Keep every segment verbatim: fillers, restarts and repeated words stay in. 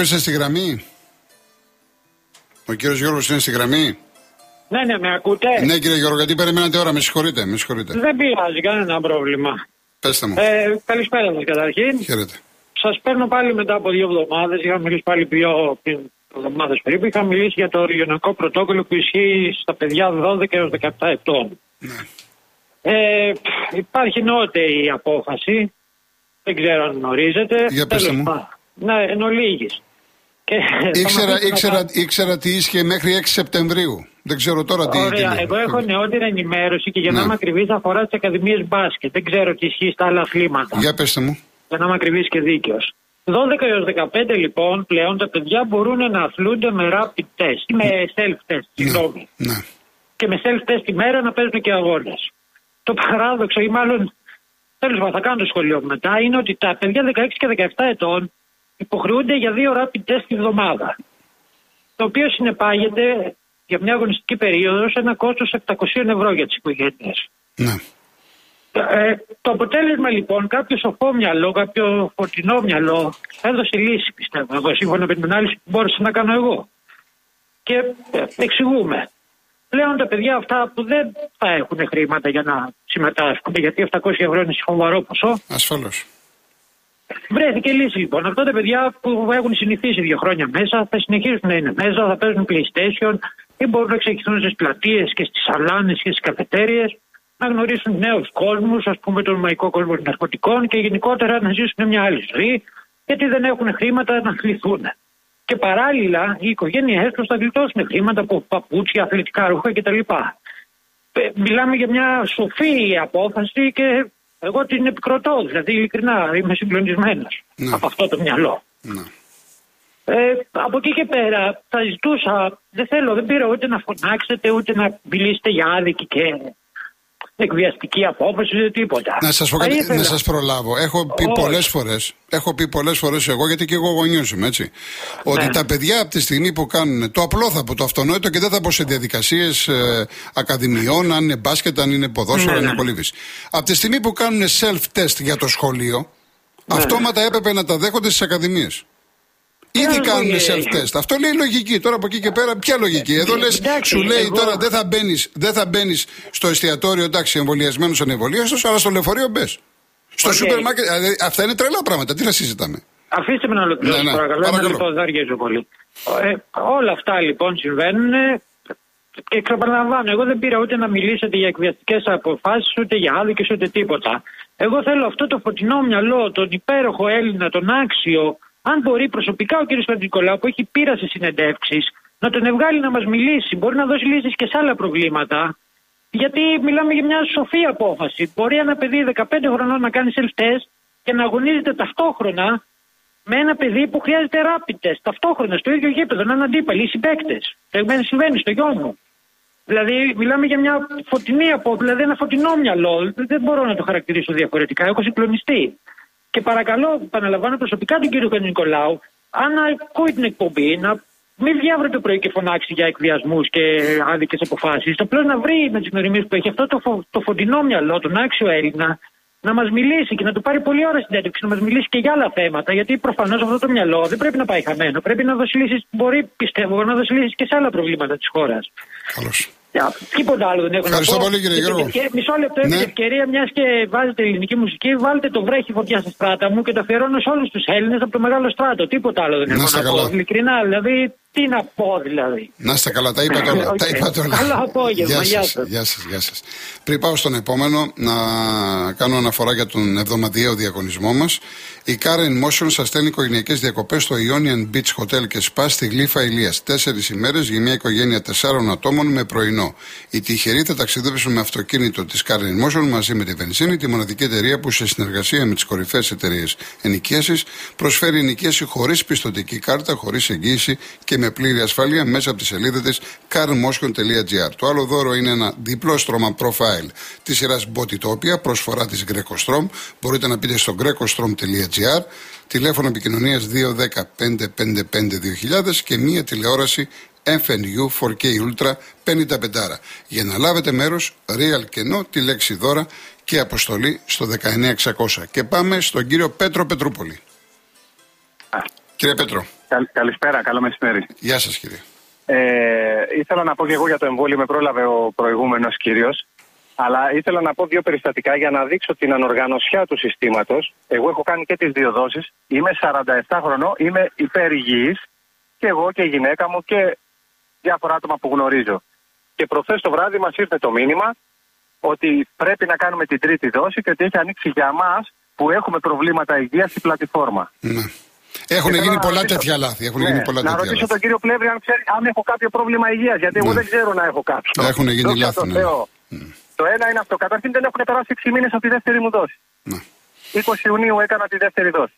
είστε στη γραμμή? Ο κύριος Γιώργος είναι στη γραμμή? Ναι, ναι, με ακούτε? Ναι, κύριε Γιώργο, γιατί περιμένατε ώρα, με συγχωρείτε, με συγχωρείτε. Δεν πειράζει, κανένα πρόβλημα. Πέστε μου. Ε, καλησπέρα σας καταρχήν. Χαίρετε. Σας παίρνω πάλι μετά από δύο εβδομάδες. Είχα μιλήσει πάλι πιο πριν εβδομάδες περίπου. Είχα μιλήσει για το regional πρωτόκολλο που ισχύει στα παιδιά δώδεκα έως δεκαεπτά ετών. Ναι. Ε, υπάρχει νεότερη απόφαση. Δεν ξέρω αν γνωρίζετε. Για πέστε μου. Ναι, εν ολίγης. Και ήξερα, ήξερα, να... ήξερα τι ίσχυε μέχρι έξι Σεπτεμβρίου. Δεν ξέρω τώρα τι. Ωραία, τι εγώ έχω νεότερη ενημέρωση και για ναι. να είμαι ακριβής αφορά τις ακαδημίες μπάσκετ. Δεν ξέρω τι ισχύει στα άλλα αθλήματα. Για πέστε μου. Για να είμαι ακριβής και δίκαιος. δώδεκα έως δεκαπέντε λοιπόν πλέον τα παιδιά μπορούν να αθλούνται με rapid test ή με self-test, συγγνώμη. Ναι. Και με self-test τη μέρα να παίζουν και αγώνες. Το παράδοξο ή μάλλον τέλος πάντων θα κάνω το σχολείο μετά είναι ότι τα παιδιά δεκαέξι και δεκαεπτά ετών υποχρεούνται για δύο rapid test τη βδομάδα. Το οποίο συνεπάγεται για μια αγωνιστική περίοδο σε ένα κόστος επτακόσια ευρώ για τις οικογένειες. Ναι. Ε, το αποτέλεσμα λοιπόν, κάποιο σοφό μυαλό, κάποιο φωτεινό μυαλό έδωσε λύση, πιστεύω. Εγώ σύμφωνα με την ανάλυση που μπόρεσα να κάνω εγώ. Και ε, εξηγούμε. Πλέον τα παιδιά αυτά που δεν θα έχουν χρήματα για να συμμετάσχουν, γιατί επτακόσια ευρώ είναι σοβαρό ποσό. Ασφαλώς. Βρέθηκε λύση λοιπόν. Αυτά τα παιδιά που έχουν συνηθίσει δύο χρόνια μέσα θα συνεχίσουν να είναι μέσα, θα παίζουν PlayStation ή μπορούν να εξελιχθούν στις πλατείες και στις σαλάνες και στις καφετέριες, να γνωρίσουν νέους κόσμους, ας πούμε τον μαϊκό κόσμο των ναρκωτικών και γενικότερα να ζήσουν μια άλλη ζωή, γιατί δεν έχουν χρήματα να αθληθούν. Και παράλληλα οι οικογένειές τους θα γλιτώσουν χρήματα από παπούτσια, αθλητικά ρούχα κτλ. Μιλάμε για μια σοφή απόφαση και εγώ την επικροτώ, δηλαδή ειλικρινά είμαι συγκλονισμένος ναι. από αυτό το μυαλό. Ναι. Ε, από εκεί και πέρα θα ζητούσα, δεν θέλω, δεν πήρα ούτε να φωνάξετε ούτε να μιλήσετε για άδικη και εκβιαστική απόφαση ούτε τίποτα. Να σας, πω κάτι, ήθελα... να σας προλάβω. Έχω πει πολλές φορές, έχω πει πολλές φορές εγώ, γιατί και εγώ γονιός είμαι, έτσι, ναι. ότι τα παιδιά από τη στιγμή που κάνουν το απλόθαπο, το αυτονόητο και δεν θα πω σε διαδικασίες ε, ακαδημιών, αν είναι μπάσκετ, αν είναι ποδόσφαιρο, ναι, αν είναι ναι. κολύβης. Από τη στιγμή που κάνουν self-test για το σχολείο, ναι. αυτόματα έπρεπε να τα δέχονται στις ακαδημίες. Ήδη κάνουν self-test. Αυτό λέει λογική. Τώρα από εκεί και πέρα, ποια λογική? Εδώ λες, σου λέει εγώ... τώρα δεν θα μπαίνεις, δεν θα μπαίνεις στο εστιατόριο, εντάξει, εμβολιασμένος ανεμβολίαστος, αλλά στο λεωφορείο μπες. Στο okay. σούπερ μάρκετ. Δηλαδή, αυτά είναι τρελά πράγματα. Τι θα συζητάμε? Αφήστε με να ολοκληρώσω, ναι, ναι. παρακαλώ. παρακαλώ. Να δεν αργήσω πολύ. Ε, όλα αυτά λοιπόν συμβαίνουν και επαναλαμβάνω, εγώ δεν πήρα ούτε να μιλήσετε για εκβιαστικές αποφάσεις, ούτε για άδικες, ούτε τίποτα. Εγώ θέλω αυτό το φωτεινό μυαλό, τον υπέροχο Έλληνα, τον άξιο. Αν μπορεί προσωπικά ο κ. Χατζηνικολάου που έχει πείρα σε συνεντεύξεις να τον ευγάλει να μας μιλήσει, μπορεί να δώσει λύσεις και σε άλλα προβλήματα. Γιατί μιλάμε για μια σοφή απόφαση. Μπορεί ένα παιδί δεκαπέντε χρονών να κάνει self-test και να αγωνίζεται ταυτόχρονα με ένα παιδί που χρειάζεται rapid test. Ταυτόχρονα στο ίδιο γήπεδο, να είναι αντίπαλοι ή συμπαίκτες. Το συμβαίνει στο γιο μου. Δηλαδή, μιλάμε για μια φωτεινή απόφαση, δηλαδή ένα φωτεινό μυαλό. Δεν μπορώ να το χαρακτηρίσω διαφορετικά. Έχω συγκλονιστεί. Και παρακαλώ, επαναλαμβάνω προσωπικά τον κύριο Χατζηνικολάου, αν ακούει την εκπομπή, να μην βγει αύριο το πρωί και φωνάξει για εκβιασμούς και άδικες αποφάσεις. Απλώς να βρει με τις γνωριμίες που έχει αυτό το, φω, το φωτεινό μυαλό, τον άξιο Έλληνα, να μας μιλήσει και να του πάρει πολλή ώρα συνέντευξη, να μας μιλήσει και για άλλα θέματα. Γιατί προφανώς αυτό το μυαλό δεν πρέπει να πάει χαμένο. Πρέπει να δώσει λύσεις, μπορεί πιστεύω, να δώσει λύσεις και σε άλλα προβλήματα της χώρας. Καλώς. Τίποτα άλλο δεν έχω Ευχαριστώ να πω. πολύ, κύριε Γιώργο. Μισό λεπτό, ναι. Επί ευκαιρία, μιας και βάζετε ελληνική μουσική, βάλτε το βρέχει φωτιά στη στράτα μου και το αφιερώνω σε όλους τους Έλληνες από το μεγάλο στράτο. Τίποτα άλλο δεν έχω να, να πω. Ειλικρινά, δηλαδή, τι να πω, δηλαδή. Να είστε καλά, τα είπατε όλα. Okay. Τα είπατε όλα. Καλό απόγευμα, γεια σας. Γεια σας, γεια σας. Πριν πάω στον επόμενο, να κάνω αναφορά για τον εβδομαδιαίο διαγωνισμό μας. Η Car in Motion σας στέλνει οικογενειακές διακοπές στο Ionian Beach Hotel και Spa στη Γλύφα Ηλίας. Τέσσερις ημέρες για μια οικογένεια τεσσάρων ατόμων με πρωινό. Οι τυχεροί θα ταξιδέψουν με αυτοκίνητο της Car in Motion μαζί με τη Βενζίνη, τη μοναδική εταιρεία που σε συνεργασία με τις κορυφαίες εταιρείες ενοικίασης προσφέρει ενοικίαση χωρίς πιστωτική κάρτα, χωρίς εγγύηση και με πλήρη ασφάλεια μέσα από τη σελίδα της car motion τελεία gr. Το άλλο δώρο είναι ένα διπλό στρώμα profile της σειράς Bodytopia, προσφορά της Greco-Strom. Μπορείτε να μπείτε στο greco strom τελεία gr, τηλέφωνο επικοινωνίας δύο ένα μηδέν πέντε πέντε πέντε δύο χιλιάδες και μία τηλεόραση εφ εν γιου φορ κέι Ultra πενήντα πέντε. Για να λάβετε μέρος, real κενό, τη λέξη δώρα και αποστολή στο δεκαεννιά εξακόσια. Και πάμε στον κύριο Πέτρο Πετρούπολη. Κύριε Πέτρο. Καλ, καλησπέρα, καλό μεσημέρι. Γεια σας, κύριε. Ε, ήθελα να πω και εγώ για το εμβόλιο, με πρόλαβε ο προηγούμενος κύριος. Αλλά ήθελα να πω δύο περιστατικά για να δείξω την ανοργανωσιά του συστήματος. Εγώ έχω κάνει και τις δύο δόσεις. Είμαι σαράντα επτά χρονών, είμαι υπερ-υγιής και εγώ και η γυναίκα μου και διάφορα άτομα που γνωρίζω. Και προχθές το βράδυ μας ήρθε το μήνυμα ότι πρέπει να κάνουμε την τρίτη δόση και ότι έχει ανοίξει για μας που έχουμε προβλήματα υγείας στην πλατφόρμα. Ναι. Έχουν γίνει πολλά ρωτήσω, τέτοια λάθη. Έχουν ναι, γίνει πολλά να τέτοια ρωτήσω λάθη. τον κύριο Πλεύρη αν, ξέρει, αν έχω κάποιο πρόβλημα υγείας, γιατί ναι. εγώ δεν ξέρω να έχω κάποιο. Έχουν γίνει λάθη. Ναι. Mm. Το ένα είναι αυτό. Καταρχήν δεν έχουν περάσει έξι μήνες από τη δεύτερη μου δόση. Ναι. είκοσι Ιουνίου έκανα τη δεύτερη δόση.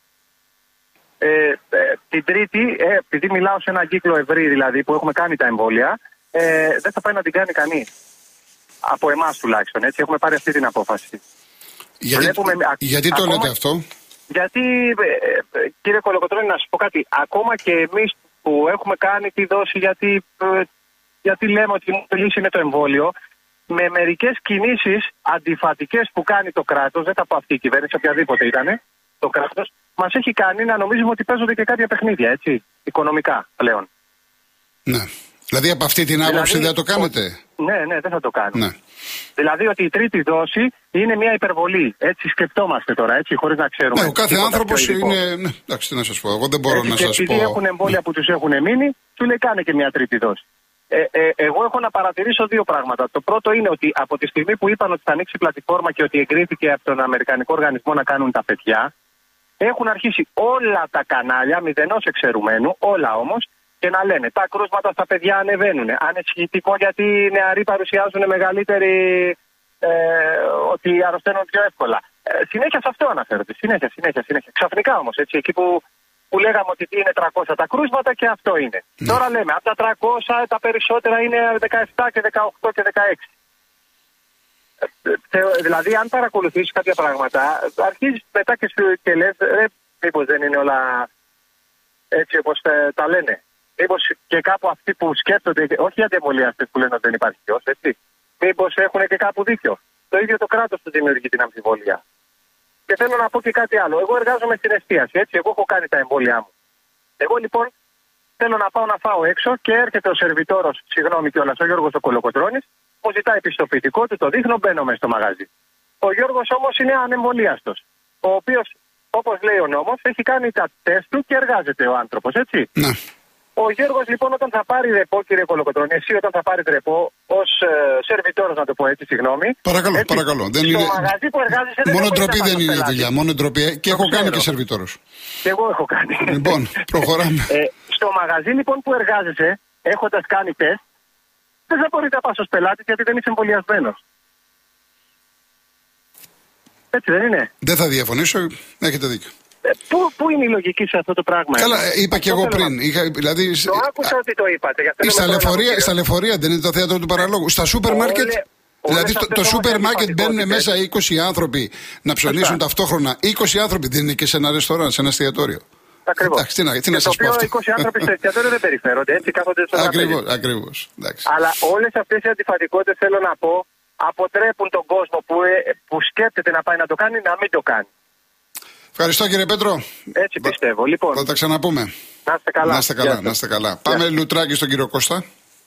Ε, ε, την τρίτη, ε, επειδή μιλάω σε έναν κύκλο ευρύ δηλαδή που έχουμε κάνει τα εμβόλια, ε, δεν θα πάει να την κάνει κανείς. Από εμάς τουλάχιστον. Έτσι, έχουμε πάρει αυτή την απόφαση. Γιατί, Βλέπουμε, γιατί το ακόμα, λέτε αυτό? Γιατί, ε, ε, κύριε Κολοκοτρώνη, να σας πω κάτι. Ακόμα και εμείς που έχουμε κάνει τη δόση, γιατί, ε, γιατί λέμε ότι η λύση είναι το εμβόλιο, με μερικές κινήσεις αντιφατικές που κάνει το κράτος, δεν θα πω αυτή η κυβέρνηση, οποιαδήποτε ήταν, το κράτος, μας έχει κάνει να νομίζουμε ότι παίζονται και κάποια παιχνίδια, έτσι, οικονομικά πλέον. Ναι. Δηλαδή από αυτή την άποψη δηλαδή, δεν το κάνετε? Ναι, ναι, δεν θα το κάνουμε. Ναι. Δηλαδή ότι η τρίτη δόση είναι μια υπερβολή. Έτσι σκεπτόμαστε τώρα, έτσι, χωρίς να ξέρουμε. Ναι, ο κάθε άνθρωπος είναι. Ναι, εντάξει, τι να σας πω. Εγώ δεν μπορώ έτσι, να και σας πω. Επειδή έχουν εμβόλια που τους έχουν μείνει, του λέει κάνε και μια τρίτη δόση. Ε, ε, εγώ έχω να παρατηρήσω δύο πράγματα. Το πρώτο είναι ότι από τη στιγμή που είπαν ότι θα ανοίξει η πλατφόρμα και ότι εγκρίθηκε από τον Αμερικανικό Οργανισμό να κάνουν τα παιδιά, έχουν αρχίσει όλα τα κανάλια, μηδενός εξαιρουμένου, όλα όμως, και να λένε τα κρούσματα στα παιδιά ανεβαίνουν. Ανησυχητικό γιατί οι νεαροί παρουσιάζουν μεγαλύτερη. Ε, ότι αρρωσταίνουν πιο εύκολα. Ε, συνέχεια σε αυτό αναφέρονται. Συνέχεια, συνέχεια, συνέχεια. Ξαφνικά όμως, έτσι, εκεί που, που λέγαμε ότι είναι τριακόσια τα κρούσματα και αυτό είναι. Ναι. Τώρα λέμε από τα τριακόσια τα περισσότερα είναι δεκαεπτά και δεκαοκτώ και δεκαέξι. Ε, δηλαδή, αν παρακολουθήσεις κάποια πράγματα, αρχίζεις μετά και, σου, και λες, ε, μήπως δεν είναι όλα έτσι όπως ε, τα λένε. Μήπως και κάπου αυτοί που σκέφτονται, όχι οι αντιεμβολιαστές που λένε ότι δεν υπάρχει ιός, έτσι. Μήπως έχουν και κάπου δίκιο. Το ίδιο το κράτος του δημιουργεί την αμφιβολία. Και θέλω να πω και κάτι άλλο. Εγώ εργάζομαι στην εστίαση, έτσι. Εγώ έχω κάνει τα εμβόλια μου. Εγώ λοιπόν θέλω να πάω να φάω έξω και έρχεται ο σερβιτόρος, συγγνώμη κιόλας, ο Γιώργος ο Κολοκοτρώνης, μου ζητάει πιστοποιητικό του, το δείχνω, μπαίνω μέσα στο μαγαζί. Ο Γιώργος όμως είναι ανεμβολίαστος. Ο οποίος, όπως λέει ο νόμος, έχει κάνει τα τεστ του και εργάζεται ο άνθρωπος, έτσι. Ναι. Ο Γιώργος λοιπόν όταν θα πάρει ρεπό, κύριε Κολοκοτρώνη, εσύ όταν θα πάρει ρεπό ως ε, σερβιτόρος, να το πω έτσι, συγγνώμη. Παρακαλώ, έτσι, παρακαλώ. Δεν στο είναι... μαγαζί που εργάζεσαι δεν μόνο ντροπή δεν είναι πελάτη. δουλειά, μόνο ντροπή. Και το έχω ξέρω. κάνει και σερβιτόρος. Και εγώ έχω κάνει. Λοιπόν, προχωράμε. ε, στο μαγαζί λοιπόν που εργάζεσαι, έχοντας κάνει τεστ, δεν θα μπορείς να πας ως πελάτης γιατί δεν είσαι εμβολιασμένος. Έτσι δεν είναι? Δεν θα διαφωνήσω, έχετε δίκιο. Ε, πού, πού είναι η λογική σε αυτό το πράγμα? Καλά, είπα και εγώ πριν. Να... Είχα, δηλαδή, το άκουσα ότι το είπατε. Στα λεωφορεία, στα λεωφορεία δεν είναι το θέατρο του παραλόγου. Στα σούπερ μάρκετ. Δηλαδή το, το σούπερ μάρκετ μπαίνουν μέσα είκοσι άνθρωποι να ψωνίσουν ταυτόχρονα. είκοσι άνθρωποι δεν είναι και σε ένα ρεστοράν, σε ένα εστιατόριο. Ακριβώς. Εντάξει, τι να, τι να σας πω αυτό. είκοσι άνθρωποι στο εστιατόριο δεν περιφέρονται, έτσι κάθονται στο Ακριβώς, ακριβώς. Αλλά όλες αυτές οι αντιφατικότητες, θέλω να πω, αποτρέπουν τον κόσμο που, που σκέπτεται να πάει να το κάνει να μην το κάνει. Ευχαριστώ κύριε Πέτρο. Έτσι πιστεύω. Λοιπόν, θα τα ξαναπούμε. Να είστε καλά. Να είστε καλά. Να είστε καλά. Yeah. Πάμε λουτράκι στον κύριο Κώστα.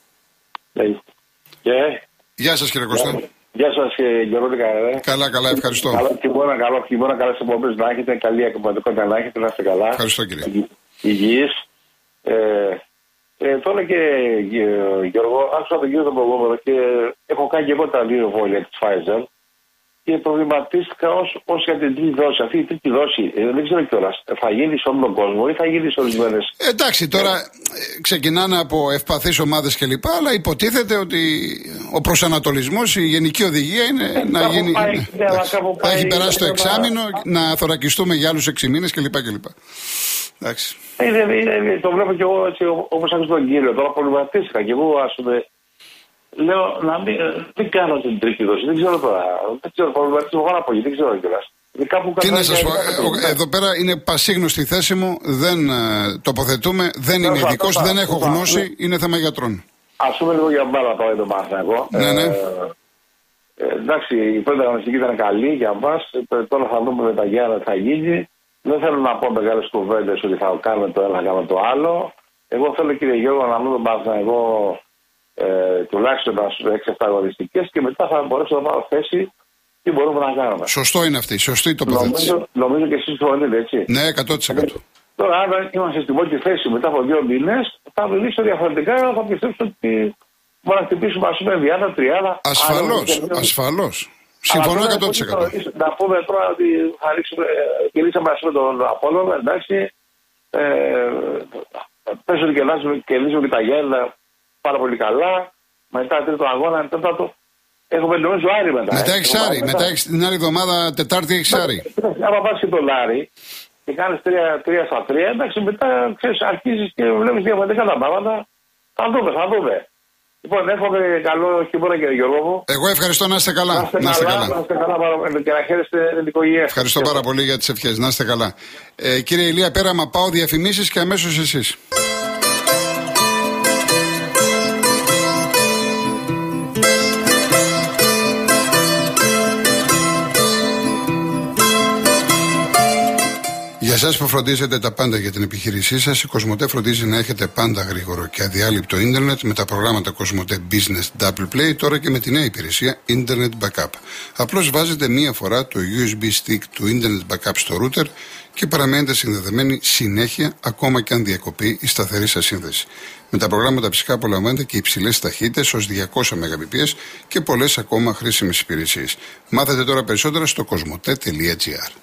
Yeah. Γεια σας κύριε Κώστα. Γεια σας Γιώργο. Καλά, καλά, ευχαριστώ. Χειμώνα καλό, χειμώνα καλές εκπομπές να έχετε, καλή ακροματικότητα να έχετε, να είστε καλά. Ευχαριστώ κύριε. Υγιείς. Ε, ε, τώρα και Γιώργο, άκουσα τον κύριο τον προηγούμενο και έχω κάνει και εγώ τα δύο εμβόλια της Pfizer και προβληματίστηκα ως, ως για την τρίτη δόση. Αυτή η τρίτη δόση ε, δεν ξέρω κιόλας. Θα γίνει σε όλο τον κόσμο ή θα γίνει σε ορισμένες. Ε, εντάξει, τώρα ε, ξεκινάνε από ευπαθείς ομάδες κλπ. Αλλά υποτίθεται ότι ο προσανατολισμός, η γενική οδηγία είναι ε, να γίνει. Πάει, ναι, ναι, θα έχει περάσει το εξάμηνο, να θωρακιστούμε για άλλους έξι μήνες κλπ. Εντάξει. Ε, ε, ε, ε, το βλέπω κι εγώ έτσι όπως άκουσα τον κύριο. Τώρα προβληματίστηκα κι εγώ, ας πούμε. Λέω να μην, μην κάνω την τρίτη δόση. Δεν ξέρω τώρα. Δεν ξέρω. Προβληματίστηκα πάρα πολύ. Δεν ξέρω κιόλας. Τι να σας πω, εδώ πέρα είναι πασίγνωστη η θέση μου. Δεν ε, τοποθετούμε. Δεν είμαι ειδικός. Δεν έχω γνώση. Είναι θέμα γιατρών. Ας πούμε λίγο για μπάλα τώρα το μάθα εγώ. Ναι, ναι. Ε, ε, εντάξει, η πρώτη αγωνιστική ήταν καλή για μας. Τώρα θα δούμε με τα Γιάννα τι θα γίνει. Δεν θέλω να πω μεγάλες κουβέντες ότι θα κάνουμε το ένα, θα κάνουμε το άλλο. Εγώ θέλω, κύριε Γιώργο, να μην τον πάρω εγώ ε, τουλάχιστον έξι εφτά αγωνιστικές και μετά θα μπορέσω να πάρω θέση τι μπορούμε να κάνουμε. Σωστό είναι αυτή, σωστή η τοποθέτηση. Νομίζω, νομίζω και εσείς συμφωνείτε, έτσι. Ναι, εκατό τοις εκατό. Τώρα, αν είμαστε στην πρώτη θέση μετά από δύο μήνες, θα μιλήσω διαφορετικά, θα πιστέψω ότι μπορούμε να χτυπήσουμε, ας πούμε, διάδα, τριάδα. Ασφαλώς, ασφαλώς. Συμφωνώ εκατό τοις εκατό. Να πούμε τώρα ότι θα ρίξουμε, κερδίσαμε ας πούμε τον Απόλλωνα, εντάξει. Ε, πες ότι κερδίσουμε και τα Γέννα πάρα πολύ καλά. Μετά τρίτο αγώνα, τέταρτο. Έχουμε νομίζω Άρη μετά. Μετά έχεις Άρη, μετά έχεις την άλλη εβδομάδα Τετάρτη έχεις Άρη. Αν πας και τον Άρη και κάνεις τρία στα τρία, εντάξει, μετά ξέρεις, αρχίζεις και βλέπεις διαφορετικά τα πράγματα. Θα δούμε, θα δούμε. Λοιπόν, εύχομαι καλό χειμώνα, κύριε Γιώργο μου. Εγώ ευχαριστώ, να είστε καλά. Να είστε, να είστε καλά. Να είστε καλά και να χαίρεστε την οικογένεια. Ευχαριστώ πάρα πολύ για τις ευχές. Να είστε καλά. Ε, κύριε Ηλία Πέραμα, πάω διαφημίσεις και αμέσως εσείς. Για εσάς που φροντίζετε τα πάντα για την επιχείρησή σας, η Κοσμοτέ φροντίζει να έχετε πάντα γρήγορο και αδιάλειπτο ίντερνετ με τα προγράμματα Κοσμοτέ Business Double Play, τώρα και με τη νέα υπηρεσία Internet Backup. Απλώς βάζετε μία φορά το γιου ες μπι stick του Internet Backup στο router και παραμένετε συνδεδεμένοι συνέχεια, ακόμα και αν διακοπεί η σταθερή σας σύνδεση. Με τα προγράμματα φυσικά απολαμβάνετε και υψηλές ταχύτητες ως διακόσια μεγαμπιτ και πολλές ακόμα χρήσιμες υπηρεσίες. Μάθετε τώρα περισσότερα στο κοσμοτέ τελεία τζι άρ.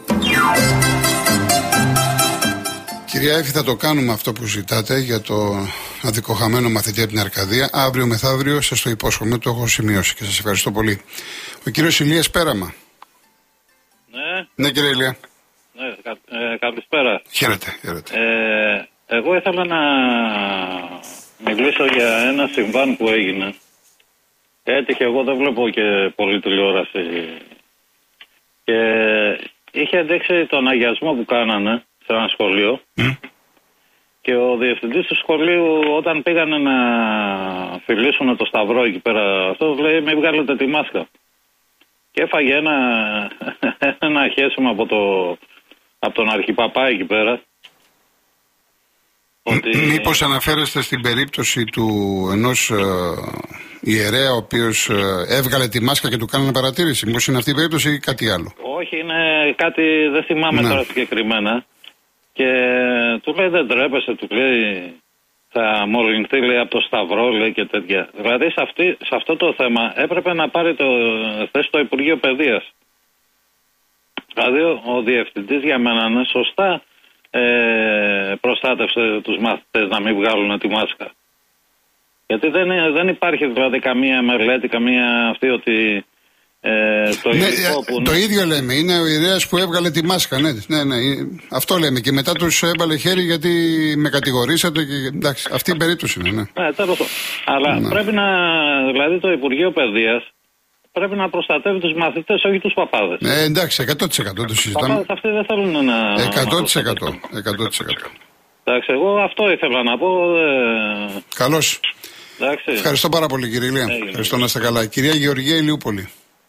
Κυρία Έφη, θα το κάνουμε αυτό που ζητάτε για το αδικοχαμένο μαθητή από την Αρκαδία. Αύριο μεθαύριο σας το υπόσχομαι, το έχω σημειώσει και σας ευχαριστώ πολύ. Ο κύριος Ηλίας Πέραμα. Ναι. Ναι, κύριε Ηλία. Ναι, κα, ε, καλησπέρα. Χαίρετε, χαίρετε. Ε, εγώ ήθελα να μιλήσω για ένα συμβάν που έγινε. Έτυχε, εγώ δεν βλέπω και πολύ τηλεόραση. Και είχε δείξει τον αγιασμό που κάνανε σε ένα σχολείο mm. και ο διευθυντής του σχολείου όταν πήγανε να φιλήσουν το σταυρό εκεί πέρα, αυτό λέει μην βγάλετε τη μάσκα. Και έφαγε ένα, ένα χέσιμο από, το, από τον αρχιπαπά εκεί πέρα. Ότι... Μήπως αναφέρεστε στην περίπτωση του ενός ε, ιερέα ο οποίος ε, έβγαλε τη μάσκα και του κάνανε παρατήρηση? Μήπως είναι αυτή η περίπτωση ή κάτι άλλο? Όχι, είναι κάτι, δεν θυμάμαι ναι. τώρα συγκεκριμένα. Και του λέει δεν τρέπεσαι, του λέει θα μολυνθεί, λέει, από το σταυρό, λέει, και τέτοια. Δηλαδή σε, αυτή, σε αυτό το θέμα έπρεπε να πάρει το θέση στο Υπουργείο Παιδείας. Δηλαδή ο, ο διευθυντής για μένα είναι σωστά ε, προστάτευσε τους μαθητές να μην βγάλουν τη μάσκα. Γιατί δεν, δεν υπάρχει δηλαδή καμία μελέτη, καμία αυτή ότι Ε, το, ναι, που... το ίδιο λέμε. Είναι ο ιερέας που έβγαλε τη μάσκα. Ναι, ναι, ναι, αυτό λέμε. Και μετά τους έβαλε χέρι γιατί με κατηγορήσατε. Και, εντάξει, αυτή η περίπτωση είναι. Ναι, ναι τέλος. Αλλά ναι. πρέπει να. Δηλαδή το Υπουργείο Παιδείας πρέπει να προστατεύει τους μαθητές, όχι τους παπάδες. Ναι, εντάξει, εκατό τοις εκατό το συζητάμε. Οι παπάδες αυτοί δεν θέλουν να. εκατό τοις εκατό. εκατό τοις εκατό. Εντάξει, εγώ αυτό ήθελα να πω. Ε... Καλώς. Εντάξει. Ευχαριστώ πάρα πολύ, κύριε Ηλία. Ευχαριστώ, να είστε καλά. Κυρία Γεωργία Ηλιούπολη.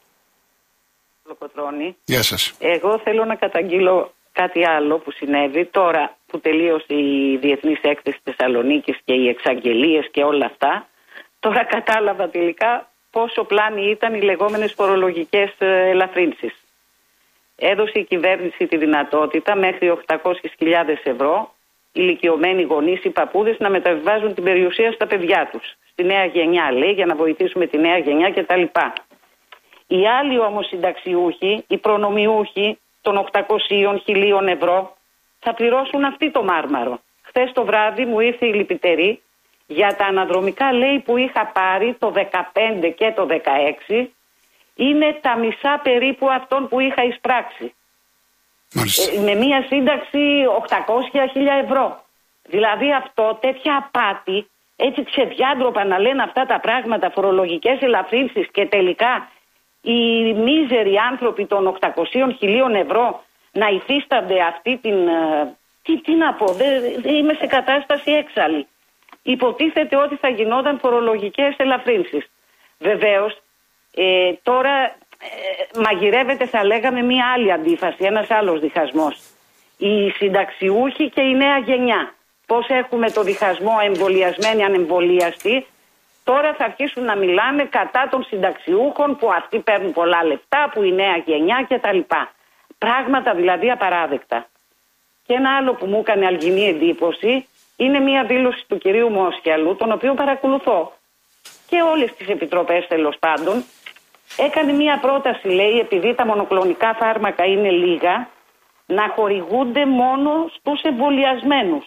Γεια σας. Εγώ θέλω να καταγγείλω κάτι άλλο που συνέβη τώρα που τελείωσε η Διεθνής Έκθεση Θεσσαλονίκης και οι εξαγγελίες και όλα αυτά. Τώρα κατάλαβα τελικά πόσο πλάνη ήταν οι λεγόμενες φορολογικές ελαφρύνσεις. Έδωσε η κυβέρνηση τη δυνατότητα μέχρι οκτακόσιες χιλιάδες ευρώ ηλικιωμένοι γονείς ή παππούδες να μεταβιβάζουν την περιουσία στα παιδιά τους. Στη νέα γενιά, λέει, για να βοηθήσουμε τη νέα γενιά κτλ. Οι άλλοι όμως συνταξιούχοι, οι προνομιούχοι των οκτακοσίων χιλίων ευρώ θα πληρώσουν αυτοί το μάρμαρο. Χθες το βράδυ μου ήρθε η λυπητερή για τα αναδρομικά, λέει, που είχα πάρει το δεκαπέντε και το δεκαέξι. Είναι τα μισά περίπου αυτών που είχα εισπράξει. Ε, με μία σύνταξη οκτακόσια χιλιάδες ευρώ. Δηλαδή αυτό, τέτοια απάτη, έτσι ξεδιάντροπα να λένε αυτά τα πράγματα, φορολογικές ελαφρύνσεις και τελικά οι μίζεροι άνθρωποι των οκτακοσίων χιλίων ευρώ να υφίστανται αυτή την... Τι, τι να πω, δεν δε είμαι σε κατάσταση έξαλλη. Υποτίθεται ότι θα γινόταν φορολογικές ελαφρύνσεις. Βεβαίως, ε, τώρα ε, μαγειρεύεται, θα λέγαμε, μία άλλη αντίφαση, ένας άλλος διχασμός. οι συνταξιούχοι και η νέα γενιά. Πώς έχουμε το διχασμό εμβολιασμένοι ανεμβολίαστοι. Τώρα θα αρχίσουν να μιλάνε κατά των συνταξιούχων που αυτοί παίρνουν πολλά λεφτά, που η νέα γενιά κτλ. Πράγματα δηλαδή απαράδεκτα. Και ένα άλλο που μου έκανε αλγινή εντύπωση είναι μια δήλωση του κυρίου Μόσχιαλου, τον οποίο παρακολουθώ και όλες τις επιτροπές τέλος πάντων. Έκανε μια πρόταση, λέει, επειδή τα μονοκλονικά φάρμακα είναι λίγα, να χορηγούνται μόνο στους εμβολιασμένους.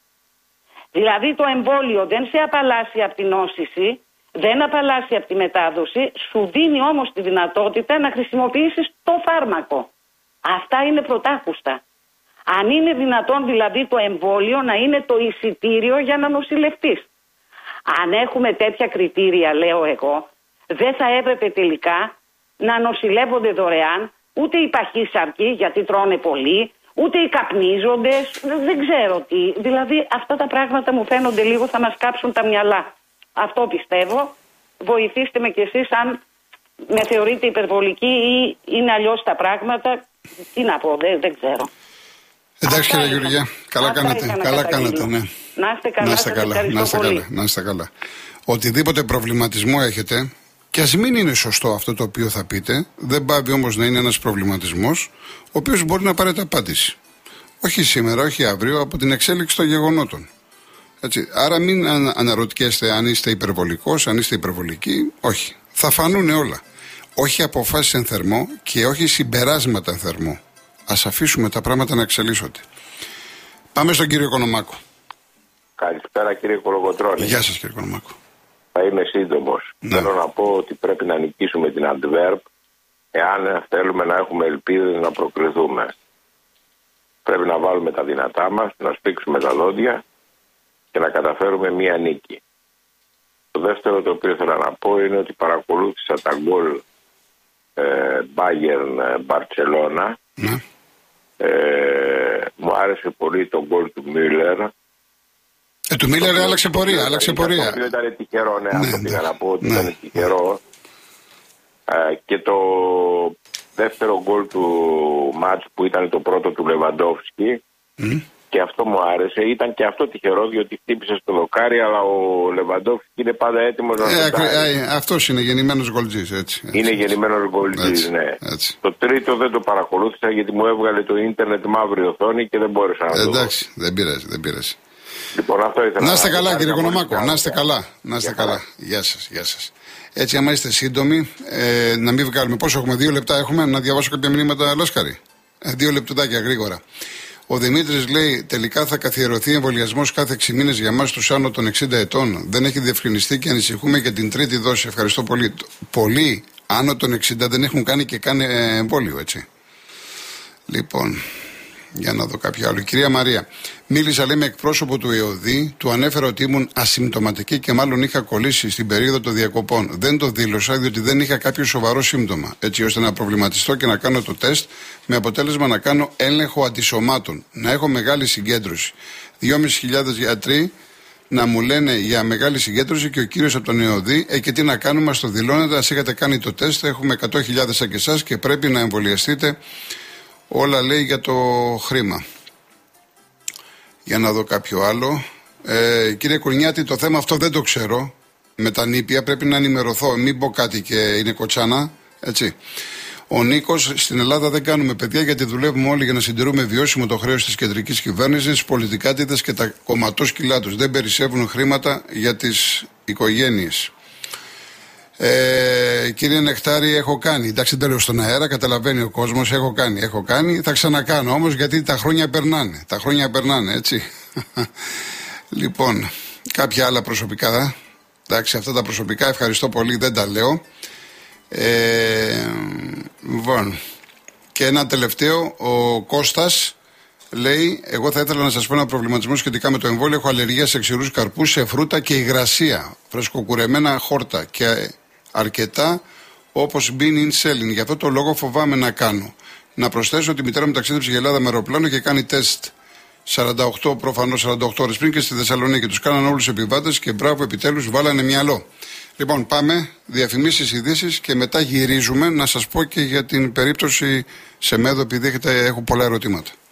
Δηλαδή το εμβόλιο δεν σε απαλλάσσει από την νόσηση, δεν απαλλάσσει από τη μετάδοση, σου δίνει όμως τη δυνατότητα να χρησιμοποιήσεις το φάρμακο. Αυτά είναι πρωτάκουστα. Αν είναι δυνατόν δηλαδή το εμβόλιο να είναι το εισιτήριο για να νοσηλευτείς. Αν έχουμε τέτοια κριτήρια, λέω εγώ, δεν θα έπρεπε τελικά να νοσηλεύονται δωρεάν ούτε οι παχύσαρκοι γιατί τρώνε πολύ, ούτε οι καπνίζοντες, δεν ξέρω τι. Δηλαδή αυτά τα πράγματα μου φαίνονται λίγο θα μας κάψουν τα μυαλά. Αυτό πιστεύω. Βοηθήστε με κι εσείς αν με θεωρείτε υπερβολική ή είναι αλλιώς τα πράγματα. Τι να πω, δεν, δεν ξέρω. Εντάξει κύριε Γεωργία, καλά κάνετε. Καλά κάνετε, ναι. Να είστε καλά, να είστε καλά, να είστε καλά, να είστε καλά. Οτιδήποτε προβληματισμό έχετε, και ας μην είναι σωστό αυτό το οποίο θα πείτε, δεν πάβει όμως να είναι ένας προβληματισμός, ο οποίος μπορεί να πάρετε απάντηση. Όχι σήμερα, όχι αύριο, από την εξέλιξη των γεγονότων. Έτσι. Άρα μην αναρωτιέστε αν είστε υπερβολικός, αν είστε υπερβολικοί. Όχι. Θα φανούν όλα. Όχι αποφάσεις εν θερμό και όχι συμπεράσματα εν θερμό. Ας αφήσουμε τα πράγματα να εξελίσσονται. Πάμε στον κύριο Οικονομάκο. Καλησπέρα κύριε Κολοκοτρώνη. Γεια σας κύριε Οικονομάκο. Θα είμαι σύντομος. Ναι. Θέλω να πω ότι πρέπει να νικήσουμε την Αντβέρπ εάν θέλουμε να έχουμε ελπίδες να προκριθούμε. Πρέπει να βάλουμε τα δυνατά μας, να σπίξουμε τα δόντια και να καταφέρουμε μία νίκη. Το δεύτερο το οποίο θέλω να πω είναι ότι παρακολούθησα τα γκολ ε, Bayern Barcelona. Ναι. Ε, μου άρεσε πολύ το γκολ του Μίλλερ. Ε, του Μίλλερ άλλαξε πορεία, άλλαξε πορεία. Το οποίο ήταν τυχερό, ναι, ναι, αυτό ναι, πήγα να πω ότι ναι, ήταν τυχερό. Ε, και το δεύτερο γκολ του μάτς που ήταν το πρώτο του Λεβαντόφσκι, mm. και αυτό μου άρεσε. Ήταν και αυτό τυχερό διότι χτύπησε στο δοκάρι, αλλά ο Λεβαντόφσκι είναι πάντα έτοιμος να ε, το κάνει. Ε, αυτός είναι γεννημένος γκολτζής, έτσι, έτσι. Είναι γεννημένος γκολτζής, ναι. Έτσι. Το τρίτο δεν το παρακολούθησα γιατί μου έβγαλε το ίντερνετ μαύρη οθόνη και δεν μπόρεσα να το δω. Εντάξει, δεν πειράζει, δεν πειράζει. Λοιπόν, αυτό ήθελα να είστε να καλά, κύριε Οικονομάκο. Να είστε για... καλά. Να είστε καλά. καλά. Γεια σας, γεια σας. Έτσι, άμα είστε σύντομοι, ε, να μην βγάλουμε. Πόσο έχουμε, δύο λεπτά έχουμε, να διαβάσω κάποια μηνύματα, Λάσκαρη. Ε, δύο λεπτουδάκια γρήγορα. Ο Δημήτρης λέει: τελικά θα καθιερωθεί εμβολιασμός κάθε έξι μήνες για εμάς τους άνω των εξήντα ετών. Δεν έχει διευκρινιστεί και ανησυχούμε για την τρίτη δόση. Ευχαριστώ πολύ. Πολλοί άνω των εξήντα δεν έχουν κάνει και καν εμβόλιο, έτσι. Λοιπόν. Για να δω κάποιο άλλο. Κυρία Μαρία, μίλησα λέει με εκπρόσωπο του ΕΟΔΗ, του ανέφερα ότι ήμουν ασυμπτωματική και μάλλον είχα κολλήσει στην περίοδο των διακοπών. Δεν το δήλωσα διότι δεν είχα κάποιο σοβαρό σύμπτωμα, έτσι ώστε να προβληματιστώ και να κάνω το τεστ με αποτέλεσμα να κάνω έλεγχο αντισωμάτων, να έχω μεγάλη συγκέντρωση. δυόμισι χιλιάδες γιατροί να μου λένε για μεγάλη συγκέντρωση και ο κύριος από τον ΕΟΔΗ, ε, και τι να κάνουμε, μας το δηλώνετε, ας είχατε κάνει το τεστ, έχουμε εκατό χιλιάδες σαν και εσάς και πρέπει να εμβολιαστείτε. Όλα λέει για το χρήμα. Για να δω κάποιο άλλο. Ε, κύριε Κουρνιάτη, το θέμα αυτό δεν το ξέρω. Με τα νήπια πρέπει να ενημερωθώ. Μην πω κάτι και είναι κοτσάνα. Έτσι. Ο Νίκος, στην Ελλάδα δεν κάνουμε παιδιά γιατί δουλεύουμε όλοι για να συντηρούμε βιώσιμο το χρέος της κεντρικής κυβέρνησης, πολιτικάτιδες και τα κομματόσκυλά τους. Δεν περισσεύουν χρήματα για τις οικογένειες. Ε, κύριε Νεκτάρη, έχω κάνει. Εντάξει, δεν λέω στον αέρα, καταλαβαίνει ο κόσμος. Έχω κάνει, έχω κάνει. Θα ξανακάνω όμως γιατί τα χρόνια περνάνε. Τα χρόνια περνάνε, έτσι. Λοιπόν, κάποια άλλα προσωπικά. Εντάξει, αυτά τα προσωπικά ευχαριστώ πολύ, δεν τα λέω. Ε, λοιπόν, και ένα τελευταίο. Ο Κώστας λέει: εγώ θα ήθελα να σας πω ένα προβληματισμό σχετικά με το εμβόλιο. Έχω αλλεργία σε ξηρούς καρπούς, σε φρούτα και υγρασία. Φρεσκοκουρεμένα χόρτα και αρκετά όπως bean in selling. Γι' αυτό το λόγο φοβάμαι να κάνω. Να προσθέσω ότι η μητέρα μου ταξίδεψε για Ελλάδα με αεροπλάνο και κάνει τεστ σαράντα οκτώ, προφανώς σαράντα οκτώ ώρες πριν και στη Θεσσαλονίκη. Τους κάναν όλους τους επιβάτες και μπράβο, επιτέλους βάλανε μυαλό. Λοιπόν, πάμε, διαφημίσεις, ειδήσεις και μετά γυρίζουμε να σας πω και για την περίπτωση σε Μέδο, επειδή έχετε, έχω πολλά ερωτήματα.